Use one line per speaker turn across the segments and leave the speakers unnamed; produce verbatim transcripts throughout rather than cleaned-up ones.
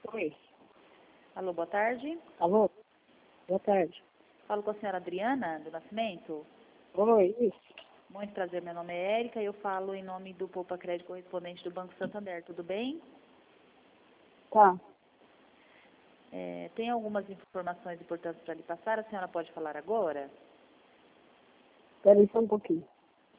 Oi.
Alô, boa tarde.
Alô? Boa tarde.
Falo com a senhora Adriana, do Nascimento.
Oi, isso.
Muito prazer, meu nome é Érica e eu falo em nome do Poupa Crédito correspondente do Banco Santander, tudo bem?
Tá.
É, tem algumas informações importantes para lhe passar, a senhora pode falar agora?
Espera aí só um pouquinho.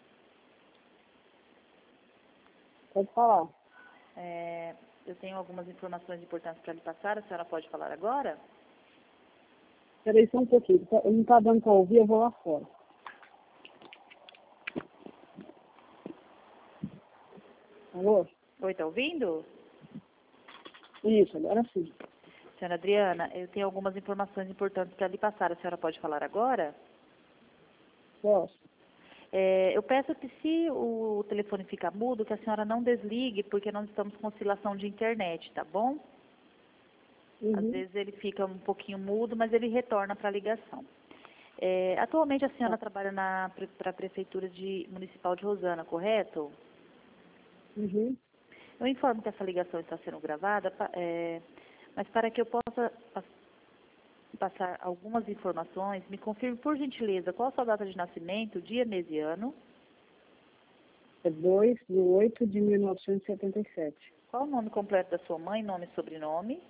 Pode falar.
É, eu tenho algumas informações importantes para lhe passar, a senhora pode falar agora?
Espera aí só um pouquinho. Tá- Não tá dando para ouvir, eu vou lá fora. Alô?
Oi, tá ouvindo?
Isso, agora sim.
Senhora Adriana, eu tenho algumas informações importantes para lhe passar, a senhora pode falar agora?
Posso?
É, eu peço que se o telefone ficar mudo, que a senhora não desligue, porque nós estamos com oscilação de internet, tá bom? Às
Uhum.
vezes ele fica um pouquinho mudo, mas ele retorna para a ligação. É, atualmente a senhora
Tá.
trabalha para a Prefeitura de, Municipal de Rosana, correto?
Uhum.
Eu informo que essa ligação está sendo gravada, pa- é, mas para que eu possa pa- passar algumas informações, me confirme, por gentileza, qual a sua data de nascimento, dia, mês e ano,
É dois de oito de mil novecentos e setenta e sete.
qual o nome completo da sua mãe, nome e sobrenome,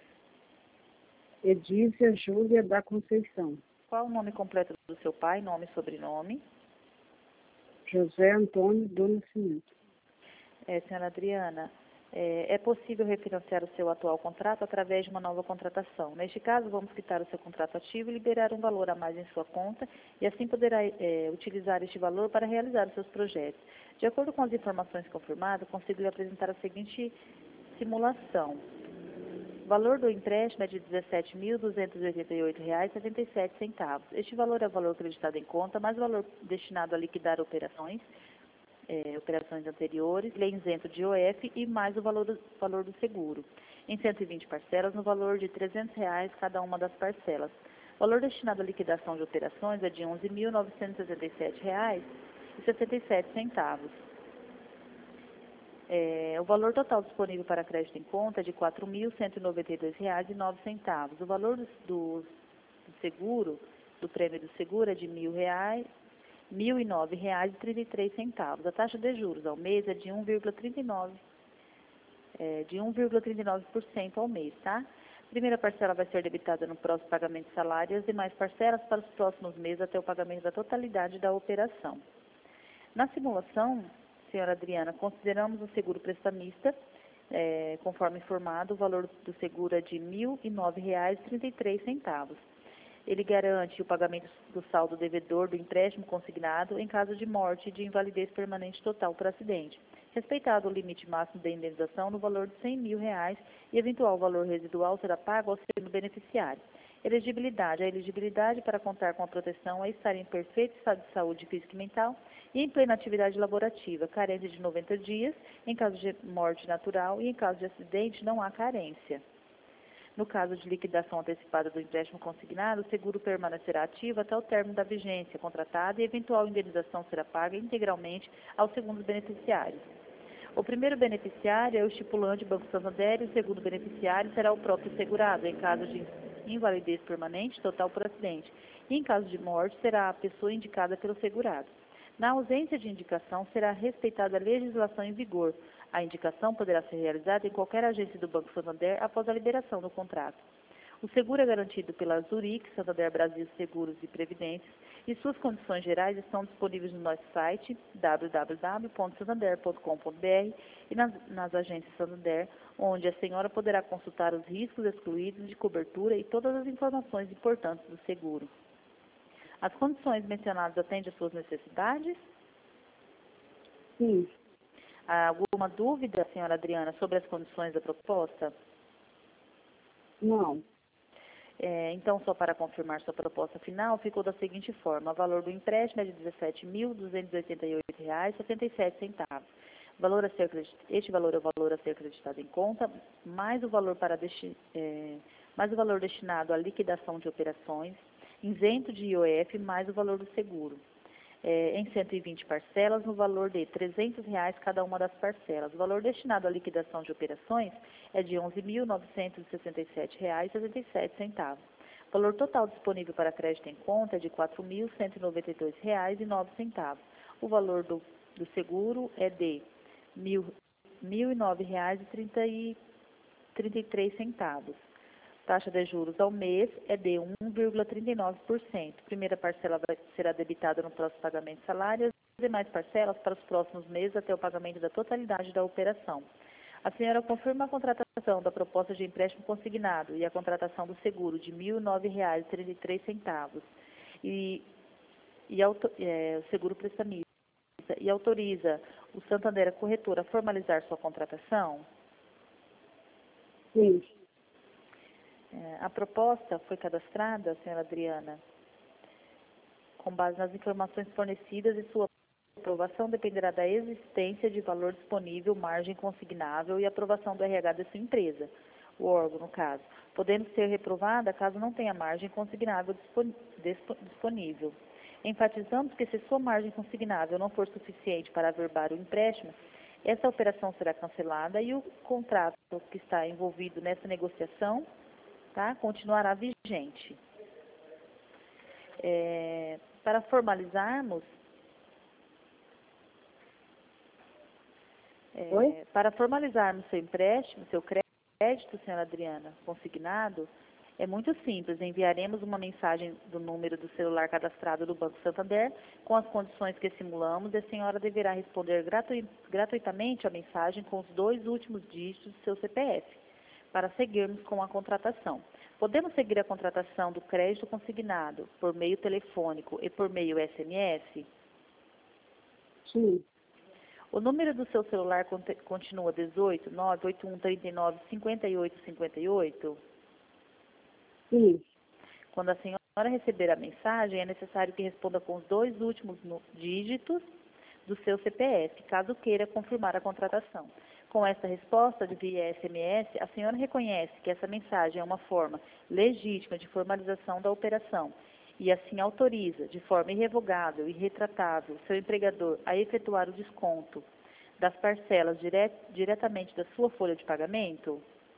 Edícia Júlia da Conceição.
qual o nome completo do seu pai, nome e sobrenome.
José Antônio do Nascimento.
É, senhora Adriana, é, é possível refinanciar o seu atual contrato através de uma nova contratação. Neste caso, vamos quitar o seu contrato ativo e liberar um valor a mais em sua conta e assim poderá é, utilizar este valor para realizar os seus projetos. De acordo com as informações confirmadas, consigo lhe apresentar a seguinte simulação. O valor do empréstimo é de dezessete mil duzentos e oitenta e oito reais e setenta e sete centavos. Este valor é o valor acreditado em conta, mais o valor destinado a liquidar operações, é, operações anteriores, ele é isento de I O F e mais o valor do, valor do seguro. Em cento e vinte parcelas, no valor de trezentos reais cada uma das parcelas. O valor destinado à liquidação de operações é de onze mil novecentos e sessenta e sete reais e sessenta e sete centavos. É, o valor total disponível para crédito em conta é de quatro mil cento e noventa e dois reais e nove centavos. O valor do, do, do seguro, do prêmio do seguro é de mil reais, mil e nove reais e trinta e três centavos. A taxa de juros ao mês é de um vírgula trinta e nove, é, de um vírgula trinta e nove por cento ao mês, tá? A primeira parcela vai ser debitada no próximo pagamento de salário e as demais parcelas para os próximos meses até o pagamento da totalidade da operação. Na simulação, senhora Adriana, consideramos o seguro prestamista, é, conforme informado, o valor do seguro é de mil e nove reais e trinta e três centavos. Ele garante o pagamento do saldo devedor do empréstimo consignado em caso de morte e de invalidez permanente total por acidente, respeitado o limite máximo da indenização no valor de cem mil reais e eventual valor residual será pago ao segundo beneficiário. Elegibilidade. A elegibilidade para contar com a proteção é estar em perfeito estado de saúde física e mental e em plena atividade laborativa, carência de noventa dias, em caso de morte natural e em caso de acidente não há carência. No caso de liquidação antecipada do empréstimo consignado, o seguro permanecerá ativo até o término da vigência contratada e eventual indenização será paga integralmente aos segundos beneficiários. O primeiro beneficiário é o estipulante Banco Santander e o segundo beneficiário será o próprio segurado, em caso de invalidez permanente total por acidente. E em caso de morte, será a pessoa indicada pelo segurado. Na ausência de indicação, será respeitada a legislação em vigor. A indicação poderá ser realizada em qualquer agência do Banco Santander após a liberação do contrato. O seguro é garantido pela Zurich, Santander Brasil Seguros e Previdências, e suas condições gerais estão disponíveis no nosso site w w w ponto santander ponto com ponto b r e nas, nas agências Santander, onde a senhora poderá consultar os riscos excluídos de cobertura e todas as informações importantes do seguro. As condições mencionadas atendem às suas necessidades?
Sim.
Há alguma dúvida, senhora Adriana, sobre as condições da proposta?
Não.
É, então, só para confirmar sua proposta final, ficou da seguinte forma. O valor do empréstimo é de dezessete mil duzentos e oitenta e oito reais e setenta e sete centavos. Valor a ser, este valor é o valor a ser acreditado em conta, mais o valor, para desti, é, mais o valor destinado à liquidação de operações, isento de I O F, mais o valor do seguro. é, em cento e vinte parcelas, no valor de trezentos reais cada uma das parcelas. O valor destinado à liquidação de operações é de onze mil novecentos e sessenta e sete reais e setenta e sete centavos. O valor total disponível para crédito em conta é de quatro mil cento e noventa e dois reais e nove centavos. O valor do, do seguro é de mil, mil e nove reais e trinta e três centavos. Taxa de juros ao mês é de um vírgula trinta e nove por cento. Primeira parcela vai, será debitada no próximo pagamento de salário e as demais parcelas para os próximos meses até o pagamento da totalidade da operação. A senhora confirma a contratação da proposta de empréstimo consignado e a contratação do seguro de mil e nove reais e trinta e três centavos e, e auto, é, o seguro prestamista e autoriza o Santander a corretora a formalizar sua contratação?
Sim.
É, a proposta foi cadastrada, senhora Adriana, com base nas informações fornecidas e sua aprovação dependerá da existência de valor disponível, margem consignável e aprovação do R H da sua empresa, o órgão, no caso, podendo ser reprovada caso não tenha margem consignável disponível. Enfatizamos que se sua margem consignável não for suficiente para averbar o empréstimo, essa operação será cancelada e o contrato que está envolvido nessa negociação, tá, continuará vigente. É, para formalizarmos, é, para formalizarmos seu empréstimo, seu crédito, senhora Adriana, consignado, é muito simples. Enviaremos uma mensagem do número do celular cadastrado do Banco Santander com as condições que simulamos e a senhora deverá responder gratu gratuitamente a mensagem com os dois últimos dígitos do seu C P F, para seguirmos com a contratação. Podemos seguir a contratação do crédito consignado por meio telefônico e por meio S M S?
Sim.
O número do seu celular continua dezoito, nove oito um, trinta e nove, cinquenta e oito, cinquenta e oito?
Sim.
Quando a senhora receber a mensagem, é necessário que responda com os dois últimos dígitos do seu C P F, caso queira confirmar a contratação. Com esta resposta de via S M S, a senhora reconhece que essa mensagem é uma forma legítima de formalização da operação e assim autoriza, de forma irrevogável e retratável, seu empregador a efetuar o desconto das parcelas dire diretamente da sua folha de pagamento?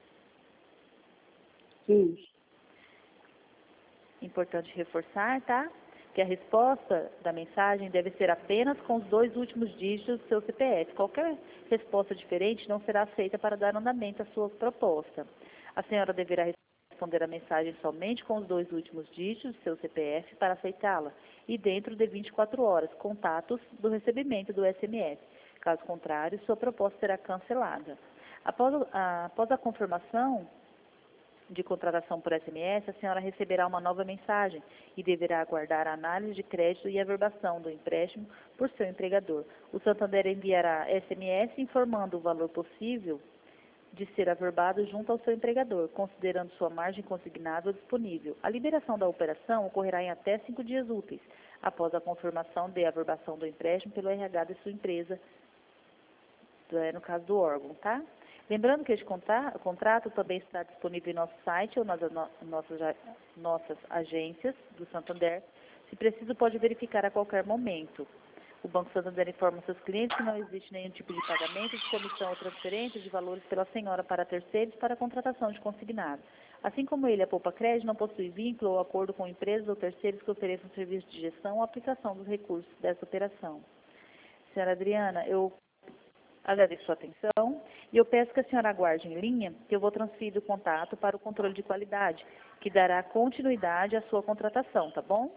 Sim.
Importante reforçar, tá? Que a resposta da mensagem deve ser apenas com os dois últimos dígitos do seu C P F. Qualquer resposta diferente não será aceita para dar andamento à sua proposta. A senhora deverá responder a mensagem somente com os dois últimos dígitos do seu C P F para aceitá-la e dentro de vinte e quatro horas, contatos do recebimento do S M S. Caso contrário, sua proposta será cancelada. Após a, após a confirmação de contratação por S M S, a senhora receberá uma nova mensagem e deverá aguardar a análise de crédito e averbação do empréstimo por seu empregador. O Santander enviará S M S informando o valor possível de ser averbado junto ao seu empregador, considerando sua margem consignável disponível. A liberação da operação ocorrerá em até cinco dias úteis, após a confirmação de averbação do empréstimo pelo R H de sua empresa, no caso do órgão, tá? Lembrando que este contrato também está disponível em nosso site ou nas no, nossas, nossas agências do Santander. Se preciso, pode verificar a qualquer momento. O Banco Santander informa seus clientes que não existe nenhum tipo de pagamento, de comissão ou transferência de valores pela senhora para terceiros para a contratação de consignado. Assim como ele, a Poupa Crédito não possui vínculo ou acordo com empresas ou terceiros que ofereçam serviço de gestão ou aplicação dos recursos dessa operação. Senhora Adriana, eu agradeço sua atenção e eu peço que a senhora aguarde em linha, que eu vou transferir o contato para o controle de qualidade, que dará continuidade à sua contratação, tá bom?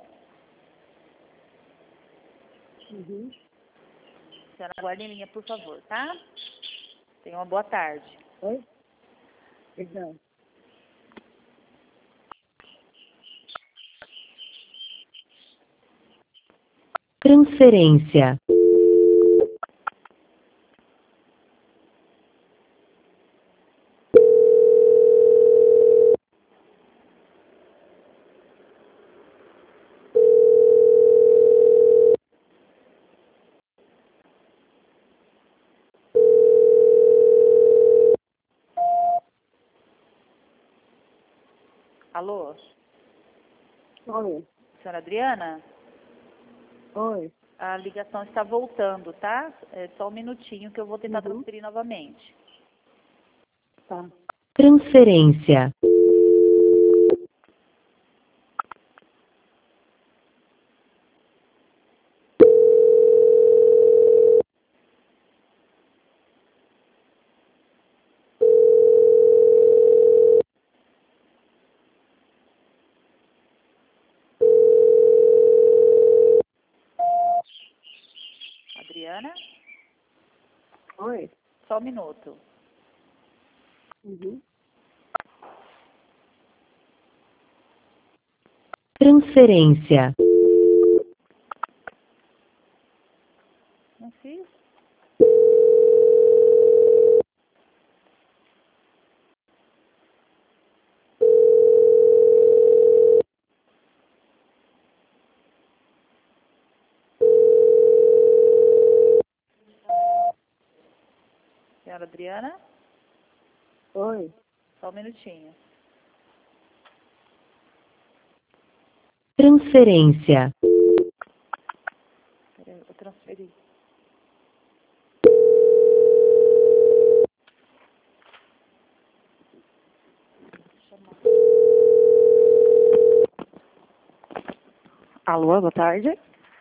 Uhum.
A senhora aguarde em linha, por favor, tá? Tenha uma boa tarde.
Oi? Perdão.
Transferência.
Alô?
Oi.
Senhora Adriana?
Oi.
A ligação está voltando, tá? É só um minutinho que eu vou tentar
Uhum.
transferir novamente.
Tá.
Transferência.
Adriana?
Oi.
Só um minuto.
Uhum.
Transferência.
Não fiz? Senhora Adriana?
Oi.
Só um minutinho.
Transferência.
Peraí, eu transferi. Alô, boa tarde.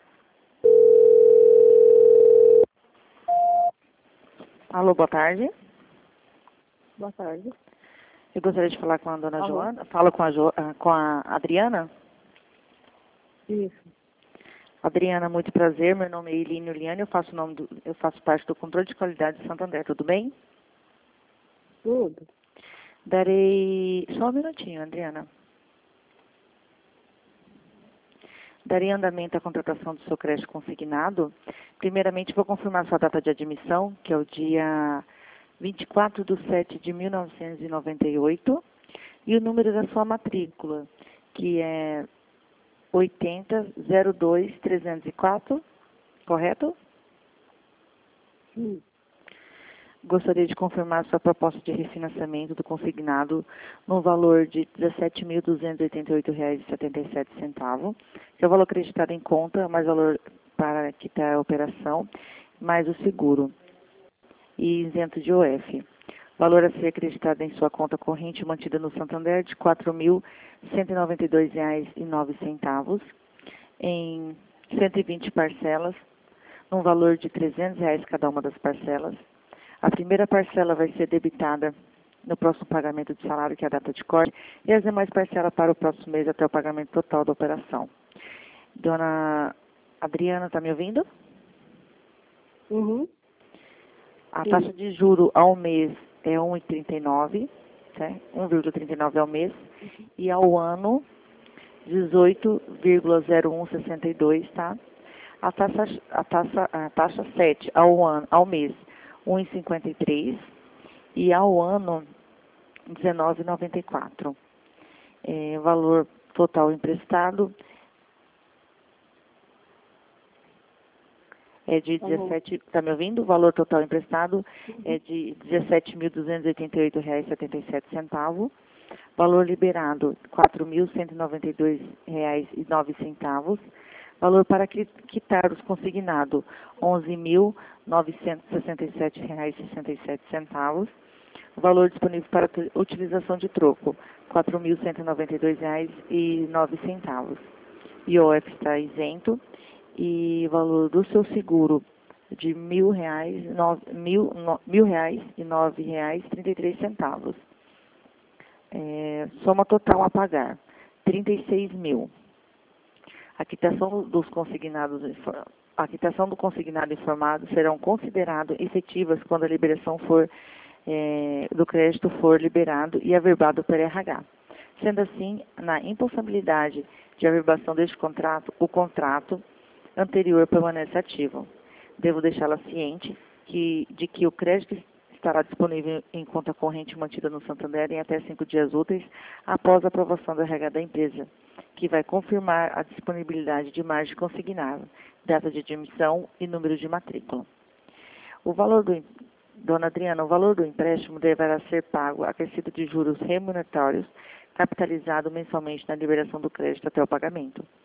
Alô, boa tarde.
Boa tarde.
Eu gostaria de falar com a dona
Alô?
Joana. Falo com a, jo, ah, com a Adriana.
Isso.
Adriana, muito prazer. Meu nome é Eline Uliane. Eu faço, o nome do, eu faço parte do controle de qualidade de Santander. Tudo bem?
Tudo.
Darei... Só um minutinho, Adriana. Darei andamento à contratação do seu crédito consignado. Primeiramente, vou confirmar sua data de admissão, que é o dia vinte e quatro de setembro de mil novecentos e noventa e oito, e o número da sua matrícula, que é oitenta zero dois trezentos e quatro, correto?
Sim.
Gostaria de confirmar sua proposta de refinanciamento do consignado no valor de dezessete mil duzentos e oitenta e oito reais e setenta e sete centavos, que é o valor acreditado em conta, mais valor para quitar a operação, mais o seguro, e isento de O F. Valor a ser acreditado em sua conta corrente mantida no Santander de quatro mil cento e noventa e dois reais e nove centavos, em cento e vinte parcelas, num valor de trezentos reais cada uma das parcelas. A primeira parcela vai ser debitada no próximo pagamento de salário, que é a data de corte, e as demais parcelas para o próximo mês até o pagamento total da operação. Dona Adriana, está me ouvindo?
Uhum.
A
Sim.
taxa de juro ao mês é um vírgula trinta e nove, né? um vírgula trinta e nove ao mês, e ao ano dezoito vírgula zero um sessenta e dois, tá? A taxa, a taxa, a taxa sete ao ano, ao mês, um vírgula cinquenta e três, e ao ano dezenove vírgula noventa e quatro. É, valor total emprestado é de dezessete, está me ouvindo? O valor total emprestado é de dezessete mil duzentos e oitenta e oito reais e setenta e sete centavos. Valor liberado, quatro mil cento e noventa e dois reais e nove centavos. Valor para quitar os consignados, onze mil novecentos e sessenta e sete reais e sessenta e sete centavos. Valor disponível para utilização de troco, quatro mil cento e noventa e dois reais e nove centavos. I O F está isento. E valor do seu seguro de mil reais, nove, mil, no, mil reais e nove reais trinta e três centavos. É, soma total a pagar, trinta e seis mil. A quitação dos consignados, a quitação do consignado informado serão consideradas efetivas quando a liberação for é, do crédito for liberado e averbado pelo R H. Sendo assim, na impossibilidade de averbação deste contrato, o contrato anterior permanece ativo. Devo deixá-la ciente que, de que o crédito estará disponível em conta corrente mantida no Santander em até cinco dias úteis após a aprovação do R H da empresa, que vai confirmar a disponibilidade de margem consignada, data de admissão e número de matrícula. O valor do, Dona Adriana, o valor do empréstimo deverá ser pago acrescido de juros remuneratórios, capitalizado mensalmente na liberação do crédito até o pagamento.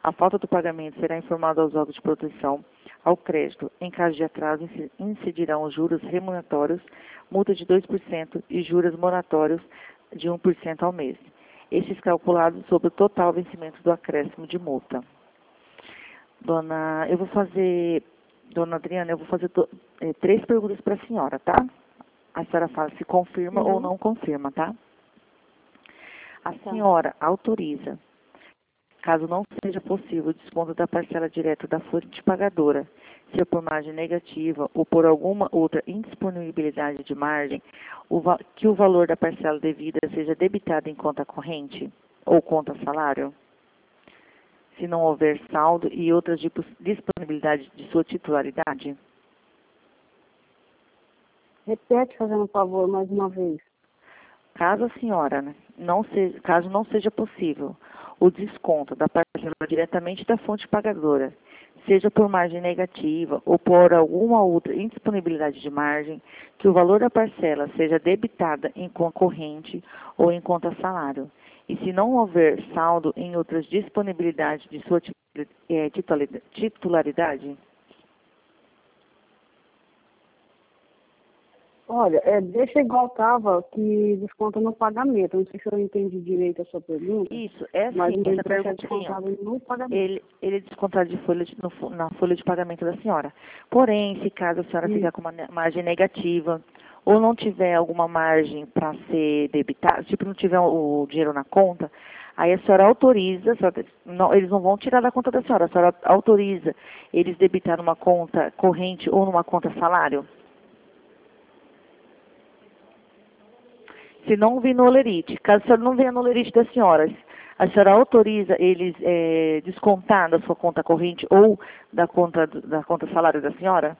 A falta do pagamento será informada aos órgãos de proteção ao crédito. Em caso de atraso, incidirão os juros remuneratórios, multa de dois por cento e juros moratórios de um por cento ao mês. Estes calculados sobre o total vencimento do acréscimo de multa. Dona, eu vou fazer, Dona Adriana, eu vou fazer do, é, três perguntas para a senhora, tá? A senhora fala se confirma
Uhum.
ou não confirma, tá? A
Tá.
senhora autoriza, caso não seja possível o desconto da parcela direta da fonte pagadora, se por margem negativa ou por alguma outra indisponibilidade de margem, o va- que o valor da parcela devida seja debitado em conta corrente ou conta salário, se não houver saldo e outras dipos- disponibilidades de sua titularidade?
Repete, fazendo um favor, mais uma vez.
Caso a senhora, né, não seja, caso não seja possível o desconto da parcela diretamente da fonte pagadora, seja por margem negativa ou por alguma outra indisponibilidade de margem, que o valor da parcela seja debitada em conta corrente ou em conta salário. E se não houver saldo em outras disponibilidades de sua titu- eh, titulari- titularidade?
Olha, é, deixa igual estava, que desconta no pagamento. Não sei se eu entendi direito a sua pergunta,
Isso, é assim,
mas o
essa
restante é
pergunta assim, ó.
descontado no pagamento.
Ele, ele é descontado de folha de- no fo- na folha de pagamento da senhora. Porém, se caso a senhora
Hum.
ficar com uma ne- margem negativa ou não tiver alguma margem para ser debitada, tipo, não tiver o, o dinheiro na conta, aí a senhora autoriza, a senhora- não, eles não vão tirar da conta da senhora, a senhora autoriza eles debitar numa conta corrente ou numa conta salário? Se não vir no olerite, caso a senhora não venha no olerite da senhora, a senhora autoriza eles eh, descontar da sua conta corrente ou da conta, do- da conta salário da senhora?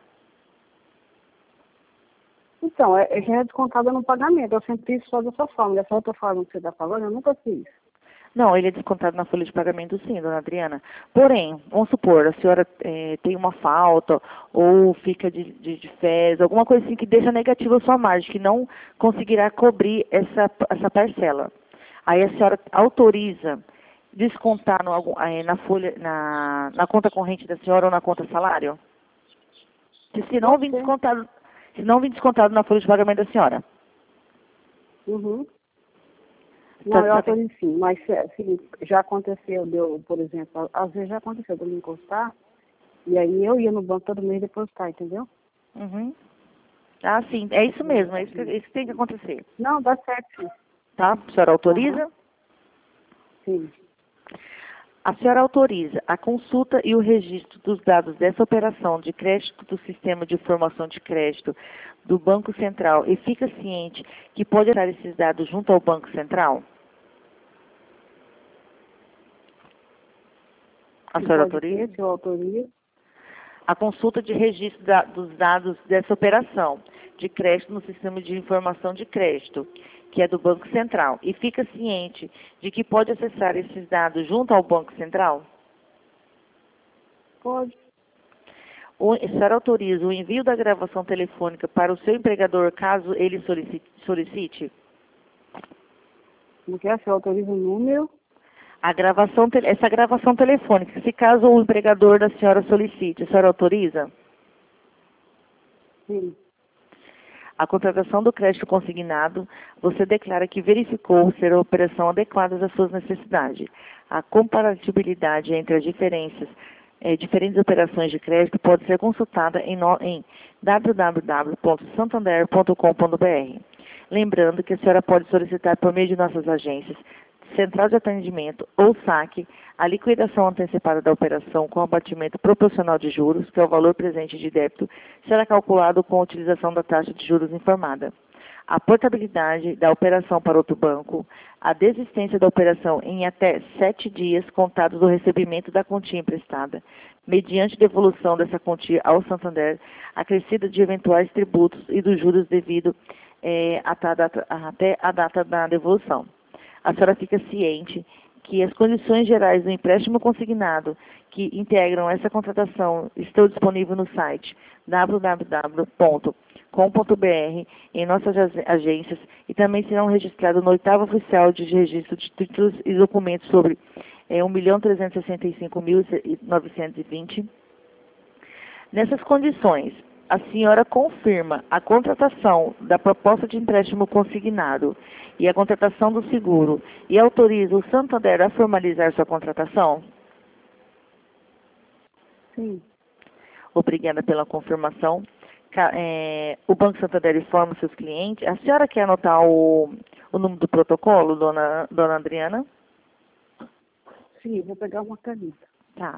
Então, é, é já é descontada no pagamento. Eu sempre fiz só dessa forma. Dessa outra forma que você está falando, eu nunca fiz.
Não, ele é descontado na folha de pagamento sim, dona Adriana. Porém, vamos supor, a senhora eh, tem uma falta ou fica de, de, de férias, alguma coisa assim que deixa negativa a sua margem, que não conseguirá cobrir essa, essa parcela. Aí a senhora autoriza descontar no, algum- eh, na folha, na, na conta corrente da senhora ou na conta salário? Se, se não
Pode
vir
ser.
descontado, se não vir descontado na folha de pagamento da senhora.
Uhum.
Tá-
Não, eu
tá
autorizo sim, mas se, se já aconteceu, deu, por exemplo, às vezes já aconteceu de eu me encostar, e aí eu ia no banco todo mês depositar, entendeu?
Uhum. Ah, sim, é isso mesmo, é isso que, é isso que tem que acontecer.
Não, dá certo, sim.
Tá? A senhora autoriza?
Sim.
A senhora autoriza a consulta e o registro dos dados dessa operação de crédito do Sistema de Informação de Crédito do Banco Central e fica ciente que pode usar esses dados junto ao Banco Central? A
Se
senhora
pode
autoriza?
ter, se eu autorizo.
A consulta de registro da- dos dados dessa operação de crédito no Sistema de Informação de Crédito, que é do Banco Central, e fica ciente de que pode acessar esses dados junto ao Banco Central?
Pode.
O, a senhora autoriza o envio da gravação telefônica para o seu empregador, caso ele solicite? solicite?
Não quer? Se eu autorizo o número,
A gravação, te- essa gravação telefônica, se caso o empregador da senhora solicite, a senhora autoriza?
sim.
A contratação do crédito consignado, você declara que verificou ser a operação adequada às suas necessidades. A comparatibilidade entre as diferenças, eh, diferentes operações de crédito pode ser consultada em, no, em w w w ponto santander ponto com ponto b r. Lembrando que a senhora pode solicitar por meio de nossas agências, Central de Atendimento ou saque, a liquidação antecipada da operação com abatimento proporcional de juros, que é o valor presente de débito, será calculado com a utilização da taxa de juros informada. A portabilidade da operação para outro banco, a desistência da operação em até sete dias contados do recebimento da quantia emprestada, mediante devolução dessa quantia ao Santander, acrescida de eventuais tributos e dos juros devido eh, até a data- até a data da devolução. A senhora fica ciente que as condições gerais do empréstimo consignado que integram essa contratação estão disponíveis no site w w w ponto com ponto b r em nossas ag- agências e também serão registrados no oitavo oficial de registro de títulos e documentos sobre é um milhão trezentos e sessenta e cinco mil novecentos e vinte. Nessas condições, a senhora confirma a contratação da proposta de empréstimo consignado e a contratação do seguro e autoriza o Santander a formalizar sua contratação?
Sim.
Obrigada pela confirmação. É, o Banco Santander informa seus clientes. A senhora quer anotar o, o número do protocolo, dona, dona Adriana?
Sim, vou pegar uma caneta.
Tá.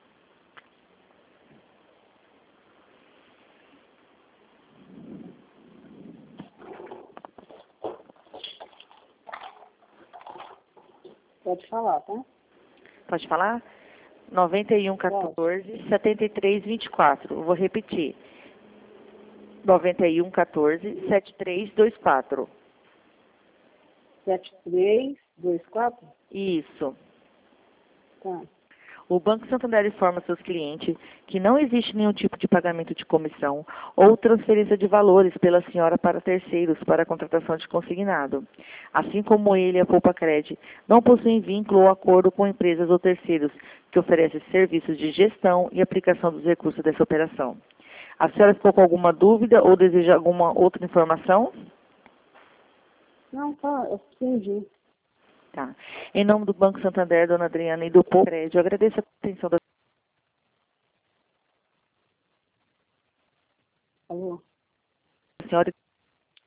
Pode falar, tá?
Pode falar? noventa e um, quatorze, setenta e três, vinte e quatro. Eu vou repetir. noventa e um, quatorze, setenta e três, vinte e quatro.
setenta e três, vinte e quatro?
Isso.
Tá.
O Banco Santander informa seus clientes que não existe nenhum tipo de pagamento de comissão ou transferência de valores pela senhora para terceiros para a contratação de consignado. Assim como ele e a Poupa Cred não possuem vínculo ou acordo com empresas ou terceiros que oferecem serviços de gestão e aplicação dos recursos dessa operação. A senhora ficou com alguma dúvida ou deseja alguma outra informação?
Não, tá, eu entendi.
Tá. Em nome do Banco Santander, dona Adriana, e do Poupa Cred, eu agradeço a atenção da
Alô?
senhora.